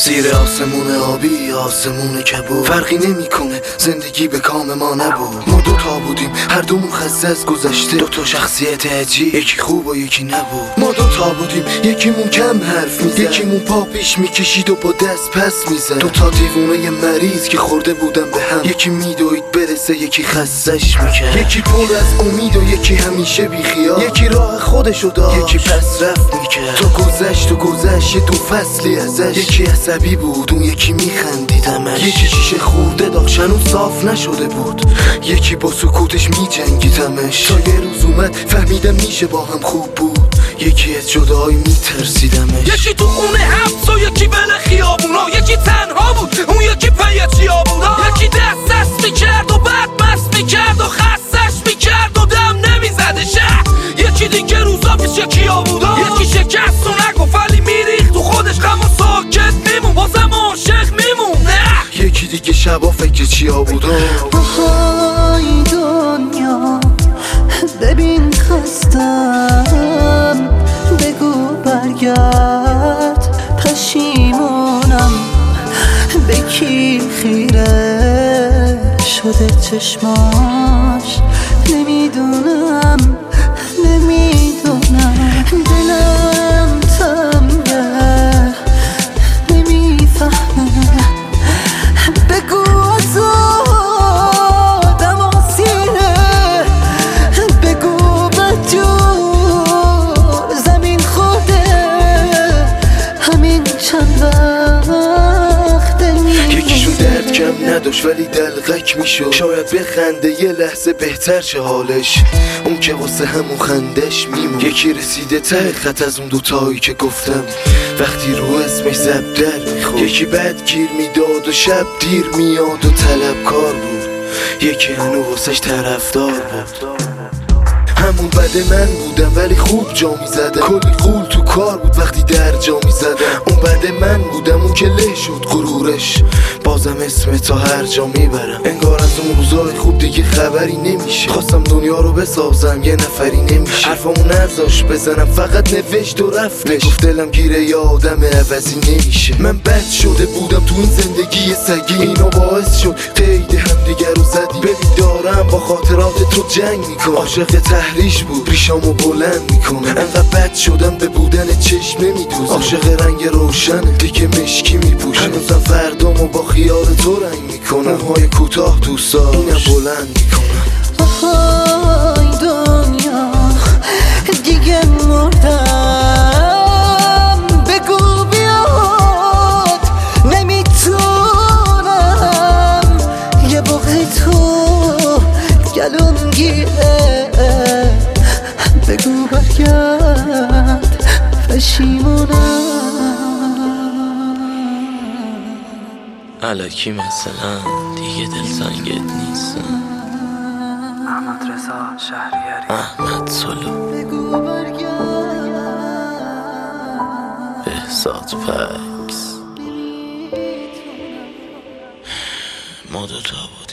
زیر آسمون آبی آسمون کبود، فرقی نمیکنه زندگی به کام ما نبود. ما دوتا بودیم هر دومون خسته از گذشته، دوتا شخصیت عجیب، یکی خوب و یکی نبود. ما دوتا بودیم یکیمون کم حرف میزد، یکیمون پا پیش میکشید و با دست پس میزد. دوتا دیوونه مریض که خورده بودن به هم، یکی میدوید برسه یکی خستش میکرد. یکی پر از امید و یکی همیشه بیخیال، یکی راه خودشو داشت یکی پس رفت میکرد. تو گذشت یه دو فصلی ازش، یکی عصبی بود اون یکی میخندیدمش، یکی شیشه خورده داشت هنوز صاف نشده بود، یکی با سکوتش میجنگیدمش. تا یه روز اومد فهمیدم میشه با هم خوب بود، یکی از جدایی میترسیدمش. یکی تو خونه حبس و یکی بل خیابونا، یکی تنها بود اون یکی پی چیابونا، یکی دست میکرد و بعد مست میکرد و خستش میکرد و دم نمیزده شهر. یکی دیگه روزا پیش یکی آبودا، یکی شکست و نگفت ولی میریخت تو خودش غم و ساکت میمون، بازم عاشق میمون. یکی دیگه شبا فکر چیابودا. آهای دنیا ببین خستم، بگو برگرد پشیمونم، به کی خیره شده چشماش نمیدونم دلم تنگه نمیفهمه، بگو از آدم آسیره، بگو بدجور زمین خورده همین چند وقت. یکیشون درد کم نداشت ولی دلغک میشد، شاید بخنده یه لحظه بهتر شه حالش، اون که واسه همون خندش میمون. یکی رسیده ته خط از اون دوتایی که گفتم وقتی رو اسمش زب در میخورد، یکی بد گیر میداد و شب دیر میاد و طلبکار بود، یکی هنو واسش طرفدار بود. همون بده من بودم ولی خوب جا میزدم، کلی قول تو کار بود وقتی در جا میزدم. اون بده من بودم اون که له شد غرورش، بازم اسم تا هر جا میبرم. انگار از اون روزای خوب دیگه خبری نمیشه، خواستم دنیا رو بسازم یه نفری نمیشه، حرفامو نذاش بزنم فقط نوشت و رفتش، گفت دلم گیره یه آدم عوضی نمیشه. من بد شده بودم تو این زندگی سگی، اینا باعث شد قید هم دیگر رو زدی. ببین دارم با خاطرات تو جنگ میکنم، عاشق تحریش بود ریشامو بلند میکنه. انقدر بد شدم به بودن چشم نمیدوزم، عاشق رنگ روشن دیگه مشکی میپوشم. هنوزم فردامو با خیال تو رنگ میکنم، موهای کوتاه دوستا اینم بلند میکنم. آهای دنیا دیگه مردم، بگو بیاد نمیتونم، یه بغضی تو گلوم گیره، بگو برگرد پشیمونم. الکی مثلا دیگه دلتنگت نیستم. احمد رضا شهریاری، احمد سلو، بگو برگرد بهزاد پکس، ما دوتا بود.